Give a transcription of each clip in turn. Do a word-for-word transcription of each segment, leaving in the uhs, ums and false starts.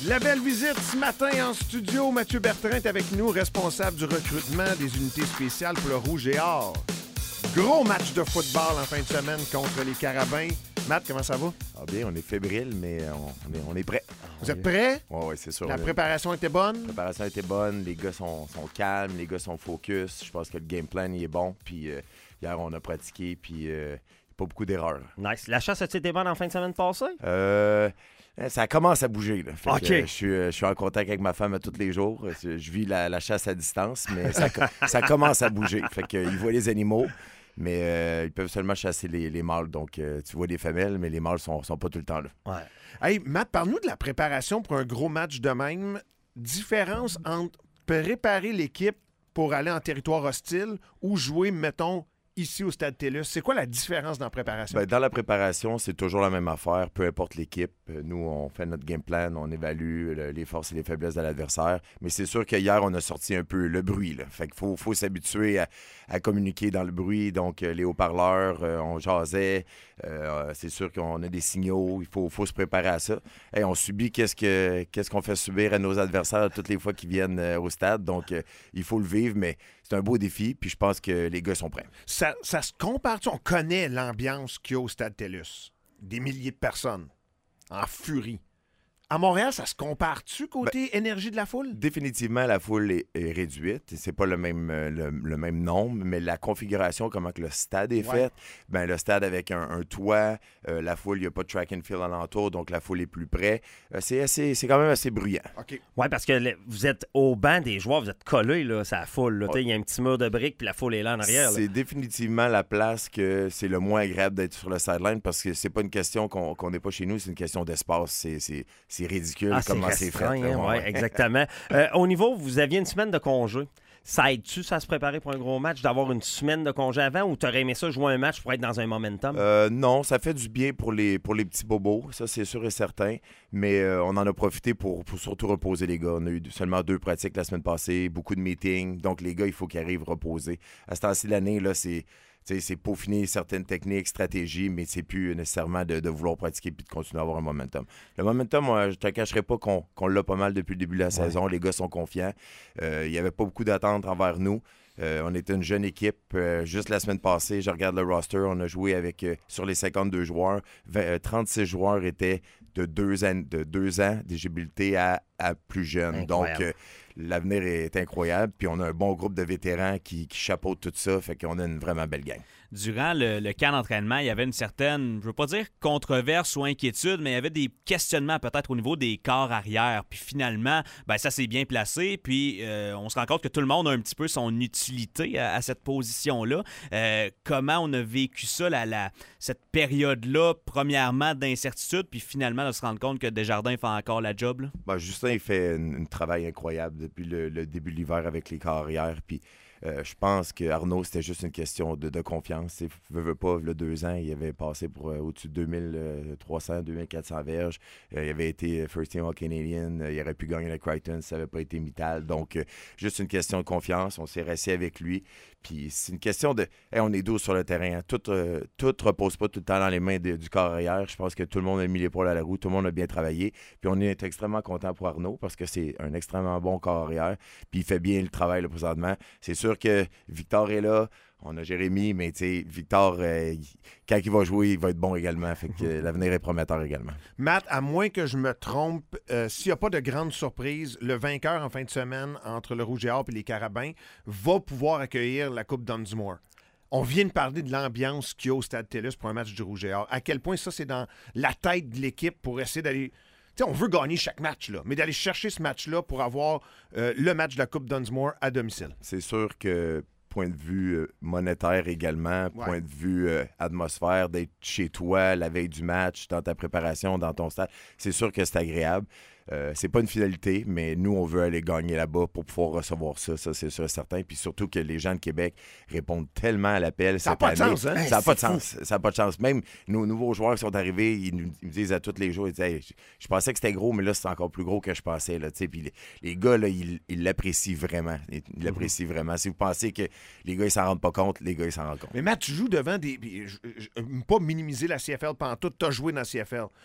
La belle visite ce matin en studio. Mathieu Bertrand est avec nous, responsable du recrutement des unités spéciales pour le Rouge et Or. Gros match de football en fin de semaine contre les Carabins. Matt, comment ça va? Ah bien, on est fébrile, mais on, on, est, on est prêt. Vous êtes prêts? Oui, oui, c'est sûr. La préparation était bonne? La préparation était bonne. Les gars sont, sont calmes, les gars sont focus. Je pense que le game plan il est bon. Puis euh, hier, on a pratiqué, puis euh, pas beaucoup d'erreurs. Nice. La chasse a-t-il été bonne en fin de semaine passée? Euh... Ça commence à bouger. Là. Fait OK. que, euh, je, suis, je suis en contact avec ma femme tous les jours. Je vis la, la chasse à distance, mais ça, ça commence à bouger. Fait que, ils voient les animaux, mais euh, ils peuvent seulement chasser les, les mâles. Donc, euh, tu vois des femelles, mais les mâles sont, sont pas tout le temps là. Ouais. Hey, Matt, parle-nous de la préparation pour un gros match de même. Différence entre préparer l'équipe pour aller en territoire hostile ou jouer, mettons, ici au Stade TELUS. C'est quoi la différence dans la préparation? Bien, dans la préparation, c'est toujours la même affaire, peu importe l'équipe. Nous, on fait notre game plan, on évalue les forces et les faiblesses de l'adversaire. Mais c'est sûr qu'hier, on a sorti un peu le bruit. Là. Fait qu'il faut, faut s'habituer à, à communiquer dans le bruit. Donc, les haut-parleurs, euh, on jasait. Euh, c'est sûr qu'on a des signaux. Il faut, faut se préparer à ça. Hey, on subit qu'est-ce, que, qu'est-ce qu'on fait subir à nos adversaires toutes les fois qu'ils viennent euh, au stade. Donc, euh, il faut le vivre, mais c'est un beau défi. Puis je pense que les gars sont prêts. Ça, ça se compare-tu? On connaît l'ambiance qu'il y a au Stade TELUS. Des milliers de personnes en furie. À Montréal, ça se compare-tu côté ben, énergie de la foule? Définitivement, la foule est, est réduite. C'est pas le même, le, le même nombre, mais la configuration, comment que le stade est ouais. fait, ben le stade avec un, un toit, euh, la foule, il n'y a pas de track and field alentour, donc la foule est plus près. Euh, c'est, assez, c'est quand même assez bruyant. OK. Oui, parce que le, vous êtes au banc des joueurs, vous êtes collés, là, c'est la foule. Il ouais. y a un petit mur de briques, puis la foule est là en arrière. C'est là. définitivement la place que c'est le moins agréable d'être sur le sideline parce que c'est pas une question qu'on qu'on n'est pas chez nous, c'est une question d'espace. C'est, c'est, c'est ridicule ah, comment c'est, c'est fait. Hein, ouais, ouais, exactement. euh, au niveau, vous aviez une semaine de congé. Ça aide-tu ça à se préparer pour un gros match, d'avoir une semaine de congé avant, ou t'aurais aimé ça jouer un match pour être dans un momentum? Euh, non, ça fait du bien pour les, pour les petits bobos, ça c'est sûr et certain, mais euh, on en a profité pour, pour surtout reposer les gars. On a eu seulement deux pratiques la semaine passée, beaucoup de meetings, donc les gars, il faut qu'ils arrivent reposés. À ce temps-ci de l'année, là, c'est... T'sais, c'est peaufiner certaines techniques, stratégies, mais c'est plus nécessairement de, de vouloir pratiquer puis de continuer à avoir un momentum. Le momentum, moi, je te cacherai pas qu'on, qu'on l'a pas mal depuis le début de la ouais. saison. Les gars sont confiants. Euh, il n'y avait pas beaucoup d'attentes envers nous. Euh, on était une jeune équipe. Euh, juste la semaine passée, je regarde le roster, on a joué avec, euh, sur les cinquante-deux joueurs, vingt, euh, trente-six joueurs étaient de deux ans, de deux ans d'éligibilité à, à plus jeunes. Incroyable. Donc, euh, l'avenir est incroyable. Puis on a un bon groupe de vétérans qui, qui chapeautent tout ça. Fait qu'on a une vraiment belle gang. Durant le, le camp d'entraînement, il y avait une certaine, je veux pas dire controverse ou inquiétude, mais il y avait des questionnements peut-être au niveau des corps arrière. Puis finalement, ben ça s'est bien placé. Puis euh, on se rend compte que tout le monde a un petit peu son utilité à, à cette position-là. Euh, comment on a vécu ça, la, la, cette période-là, premièrement d'incertitude, puis finalement de se rendre compte que Desjardins fait encore la job? Là? Ben, Justin, il fait un travail incroyable depuis le, le début de l'hiver avec les corps arrière. Puis Euh, je pense qu'Arnaud, c'était juste une question de, de confiance. Il ne veut pas, il y a deux ans, il avait passé pour euh, au-dessus de deux mille trois cents, deux mille quatre cents verges. Euh, il avait été First Team All-Canadian. Euh, il aurait pu gagner le Crichton si ça n'avait pas été Mittal. Donc, euh, juste une question de confiance. On s'est resté avec lui. Puis c'est une question de... Hey, on est douze sur le terrain. Hein. Tout ne euh, tout repose pas tout le temps dans les mains de, du corps arrière. Je pense que tout le monde a mis l'épaule à la roue. Tout le monde a bien travaillé. Puis on est extrêmement content pour Arnaud parce que c'est un extrêmement bon corps arrière. Puis il fait bien le travail là, présentement. C'est sûr que Victor est là. On a Jérémy, mais tu sais, Victor, euh, quand il va jouer, il va être bon également. Fait que euh, l'avenir est prometteur également. Matt, à moins que je me trompe, euh, s'il n'y a pas de grande surprise, le vainqueur en fin de semaine entre le Rouge et Or et les Carabins va pouvoir accueillir la Coupe Dunsmore. On vient de parler de l'ambiance qu'il y a au Stade TELUS pour un match du Rouge et Or. À quel point ça, c'est dans la tête de l'équipe pour essayer d'aller... T'sais, on veut gagner chaque match, là, mais d'aller chercher ce match-là pour avoir euh, le match de la Coupe Dunsmore à domicile. C'est sûr que point de vue euh, monétaire également, ouais. point de vue euh, atmosphère, d'être chez toi la veille du match, dans ta préparation, dans ton stade, c'est sûr que c'est agréable. Euh, c'est pas une finalité, mais nous, on veut aller gagner là-bas pour pouvoir recevoir ça, ça c'est sûr et certain. Puis surtout que les gens de Québec répondent tellement à l'appel ça cette n'a année. pas de sens, hein? Ça n'a pas de sens. Ça n'a pas de sens. Même nos nouveaux joueurs qui sont arrivés, ils nous, ils nous disent à tous les jours, ils disent, hey, je, je pensais que c'était gros, mais là, c'est encore plus gros que je pensais. Là, puis les, les gars, là, ils, ils l'apprécient vraiment. Ils l'apprécient mm-hmm. vraiment. Si vous pensez que les gars, ils s'en rendent pas compte, les gars, ils s'en rendent compte. Mais Matt, tu joues devant des... Je, je, pas minimiser la C F L pantoute, tu as joué dans la C F L.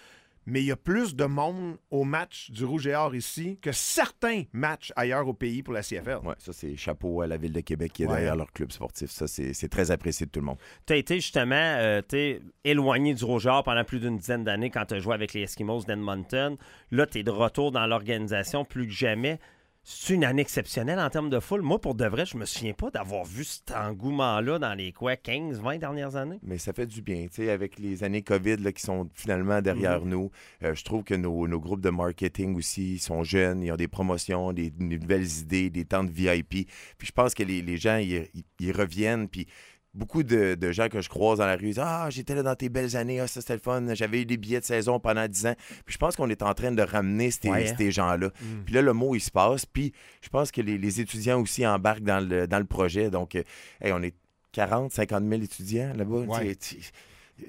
mais il y a plus de monde au match du Rouge et Or ici que certains matchs ailleurs au pays pour la C F L. Oui, ça, c'est chapeau à la Ville de Québec qui est Ouais. derrière leur club sportif. Ça, c'est, c'est très apprécié de tout le monde. Tu as été justement euh, t'es éloigné du Rouge et Or pendant plus d'une dizaine d'années quand tu as joué avec les Eskimos d'Edmonton. Là, tu es de retour dans l'organisation plus que jamais. C'est une année exceptionnelle en termes de foule. Moi, pour de vrai, je me souviens pas d'avoir vu cet engouement-là dans les quoi, quinze, vingt dernières années. Mais ça fait du bien, tu sais, avec les années COVID là, qui sont finalement derrière Mm-hmm. nous. Euh, je trouve que nos, nos groupes de marketing aussi sont jeunes, ils ont des promotions, des, des nouvelles idées, des temps de V I P. Puis je pense que les, les gens, ils, ils- ils reviennent, puis beaucoup de, de gens que je croise dans la rue disent « Ah, j'étais là dans tes belles années, ah, ça c'était le fun, j'avais eu des billets de saison pendant dix ans. » Puis je pense qu'on est en train de ramener ces, Ouais, hein? ces gens-là. Puis là, le mot, il se passe. Puis je pense que les, les étudiants aussi embarquent dans le, dans le projet. Donc, euh, hey, on est quarante, cinquante mille étudiants là-bas. Ouais. Tu sais, tu-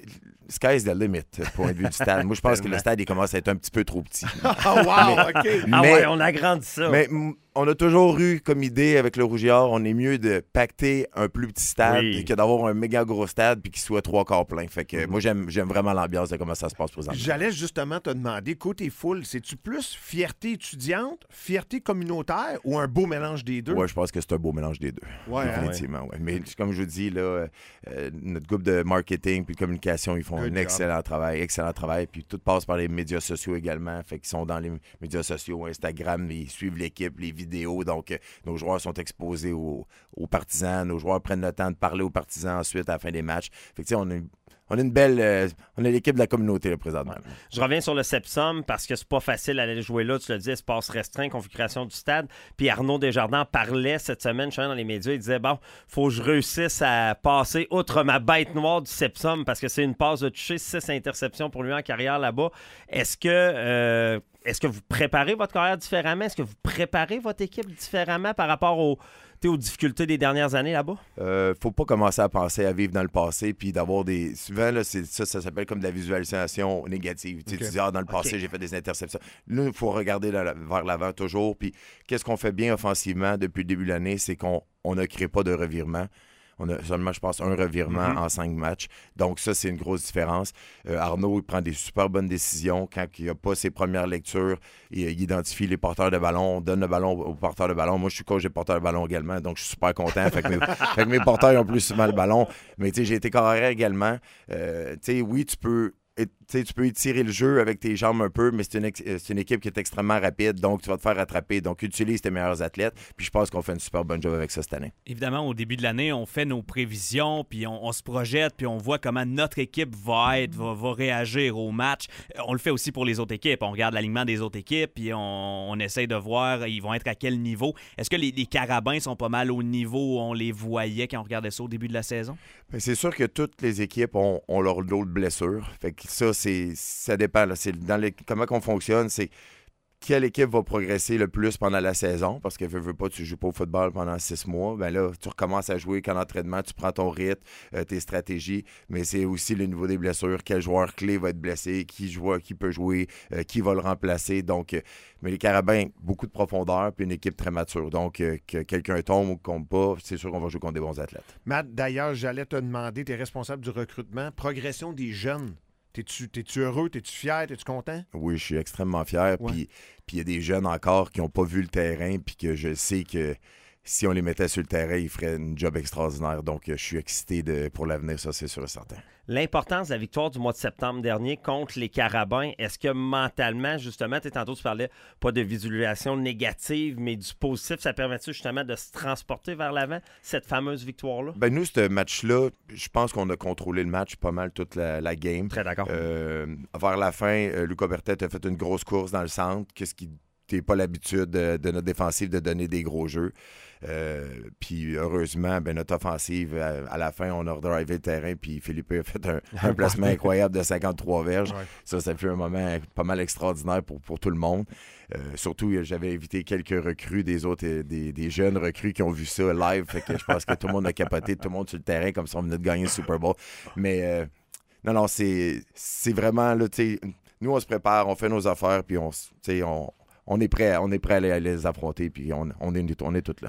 Sky's the limit, point de vue du stade. Moi, je pense que le stade, il commence à être un petit peu trop petit. Ah, wow, OK. Ah Mais- ouais, on agrandit ça. Mais mm, on a toujours eu comme idée avec le Rouge et Or, on est mieux de pacter un plus petit stade Oui. que d'avoir un méga gros stade puis qu'il soit trois quarts plein. Fait que moi, j'aime, j'aime vraiment l'ambiance de comment ça se passe présentement. J'allais justement te demander, côté foule, c'est-tu plus fierté étudiante, fierté communautaire ou un beau mélange des deux? Ouais, je pense que c'est un beau mélange des deux. Ouais, hein? Définitivement, ouais. Mais comme je vous dis, là, euh, euh, notre groupe de marketing puis de communication, ils font Good un job. excellent travail, excellent travail. Puis tout passe par les médias sociaux également. Fait qu'ils sont dans les médias sociaux, Instagram, ils suivent l'équipe, les vidéos. Donc, euh, nos joueurs sont exposés aux, aux partisans. Nos joueurs prennent le temps de parler aux partisans ensuite à la fin des matchs. Fait que, tu sais, on a une, on a une belle... euh, on a l'équipe de la communauté, là, présentement. Je reviens sur le Sepsum parce que c'est pas facile d'aller jouer là. Tu le dis, espace restreint, configuration du stade. Puis Arnaud Desjardins parlait cette semaine, je suis allé dans les médias, il disait bon, faut que je réussisse à passer outre ma bête noire du Sepsum parce que c'est une passe de toucher, six interceptions pour lui en carrière là-bas. Est-ce que euh, est-ce que vous préparez votre carrière différemment? Est-ce que vous préparez votre équipe différemment par rapport aux, tu sais, aux difficultés des dernières années là-bas? Euh, faut pas commencer à penser à vivre dans le passé puis d'avoir des... Souvent, là, c'est, ça, ça s'appelle comme de la visualisation négative. Tu sais, Ok. tu dis, ah, dans le passé, Ok. j'ai fait des interceptions. Là, il faut regarder la- vers l'avant toujours. Puis qu'est-ce qu'on fait bien offensivement depuis le début de l'année, c'est qu'on on ne crée pas de revirement. On a seulement, je pense, un revirement Mhm. en cinq matchs. Donc, ça, c'est une grosse différence. Euh, Arnaud, il prend des super bonnes décisions. Quand il n'a pas ses premières lectures, il, il identifie les porteurs de ballon, donne le ballon aux porteurs de ballon. Moi, je suis coach des porteurs de ballon également, donc je suis super content. fait, que mes, fait que mes porteurs ils ont plus souvent le ballon. Mais tu sais, j'ai été carrière également. Euh, tu sais, oui, tu peux... Et, tu peux étirer le jeu avec tes jambes un peu, mais c'est une, ex- c'est une équipe qui est extrêmement rapide, donc tu vas te faire rattraper. Donc, utilise tes meilleurs athlètes. Puis je pense qu'on fait une super bonne job avec ça cette année. Évidemment, au début de l'année, on fait nos prévisions, puis on, on se projette, puis on voit comment notre équipe va être, va, va réagir au match. Euh, On le fait aussi pour les autres équipes. On regarde l'alignement des autres équipes, puis on, on essaye de voir ils vont être à quel niveau. Est-ce que les, les Carabins sont pas mal au niveau où on les voyait quand on regardait ça au début de la saison? Ben, c'est sûr que toutes les équipes ont, ont leur lot de blessures. Fait que ça, c'est, ça dépend. Là. C'est dans les, comment on fonctionne, c'est quelle équipe va progresser le plus pendant la saison. Parce que veux, veux pas, tu joues pas au football pendant six mois. Ben là, tu recommences à jouer qu'en entraînement, tu prends ton rythme, euh, tes stratégies. Mais c'est aussi le niveau des blessures. Quel joueur clé va être blessé, qui joue, qui peut jouer, euh, qui va le remplacer. Donc, euh, mais les Carabins, beaucoup de profondeur, puis une équipe très mature. Donc, euh, que quelqu'un tombe ou compte pas, c'est sûr qu'on va jouer contre des bons athlètes. Matt, d'ailleurs, j'allais te demander, tu es responsable du recrutement, progression des jeunes. T'es-tu, t'es-tu heureux? T'es-tu fier? T'es-tu content? Oui, je suis extrêmement fier. Ouais. Puis puis il y a des jeunes encore qui n'ont pas vu le terrain, puis que je sais que si on les mettait sur le terrain, ils feraient un job extraordinaire. Donc, euh, je suis excité de, pour l'avenir, ça, c'est sûr et certain. L'importance de la victoire du mois de septembre dernier contre les Carabins, est-ce que mentalement, justement, tu sais, tantôt tu parlais pas de visualisation négative, mais du positif, ça permet-tu justement de se transporter vers l'avant, cette fameuse victoire-là? Ben nous, ce match-là, je pense qu'on a contrôlé le match pas mal toute la, la game. Très d'accord. Euh, vers la fin, euh, Luca Bertet a fait une grosse course dans le centre, qu'est-ce qui n'est pas l'habitude de, de notre défensive de donner des gros jeux. Euh, puis heureusement, ben, notre offensive, à, à la fin, on a redrivé le terrain, puis Philippe a fait un, un placement incroyable de cinquante-trois verges. Ouais. Ça, ça fait un moment pas mal extraordinaire pour, pour tout le monde. Euh, surtout, j'avais invité quelques recrues, des autres, euh, des, des jeunes recrues qui ont vu ça live. Fait que je pense que tout le monde a capoté, tout le monde sur le terrain, comme si on venait de gagner le Super Bowl. Mais euh, non, non, c'est, c'est vraiment, là, tu sais, nous, on se prépare, on fait nos affaires, puis on, tu sais, on, on est prêt, on est prêt à les, à les affronter, puis on, on est, on est tous là.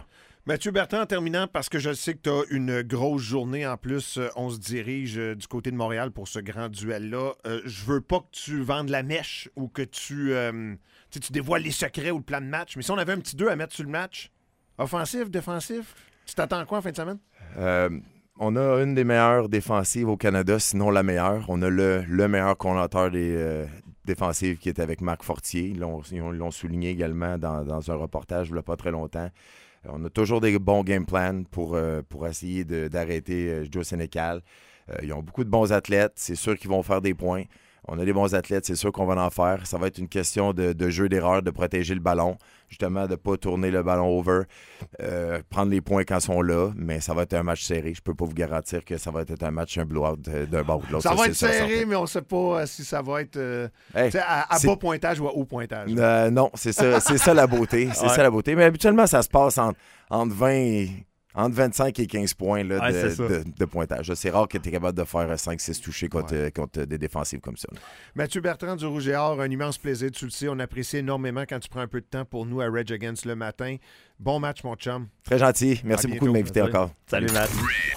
Mathieu Bertrand, en terminant, parce que je sais que tu as une grosse journée en plus, euh, on se dirige euh, du côté de Montréal pour ce grand duel-là. Euh, je veux pas que tu vendes la mèche ou que tu, euh, tu dévoiles les secrets ou le plan de match, mais si on avait un petit deux à mettre sur le match, offensif, défensif, tu t'attends à quoi en fin de semaine? Euh, on a une des meilleures défensives au Canada, sinon la meilleure. On a le, le meilleur coordonnateur des euh, défensives qui est avec Marc Fortier. Ils l'ont, ils l'ont souligné également dans, dans un reportage il n'y a pas très longtemps. On a toujours des bons game plans pour, euh, pour essayer de, d'arrêter euh, Joe Sénécal. Euh, ils ont beaucoup de bons athlètes. C'est sûr qu'ils vont faire des points. On a des bons athlètes, c'est sûr qu'on va en faire. Ça va être une question de, de jeu d'erreur, de protéger le ballon, justement, de ne pas tourner le ballon over, euh, prendre les points quand ils sont là, mais ça va être un match serré. Je peux pas vous garantir que ça va être un match, un blowout d'un bord ou de l'autre. Ça, ça va être sûr, serré, certain. mais on ne sait pas euh, si ça va être euh, Hey, à, à c'est... bas pointage ou à haut pointage. Euh, non, c'est ça, c'est ça la beauté. C'est Ouais. ça la beauté. Mais habituellement, ça se passe entre, entre vingt et... Entre vingt-cinq et quinze points là, Ouais, de, c'est ça. de, de pointage. C'est rare que tu es capable de faire cinq six touchés contre, Ouais. euh, contre des défensives comme ça. Mathieu Bertrand du Rouge et Or, un immense plaisir, tu le sais. On apprécie énormément quand tu prends un peu de temps pour nous à Rage Against le matin. Bon match, mon chum. Très gentil. Merci À beaucoup de bientôt. m'inviter Merci. encore. Salut, Matt.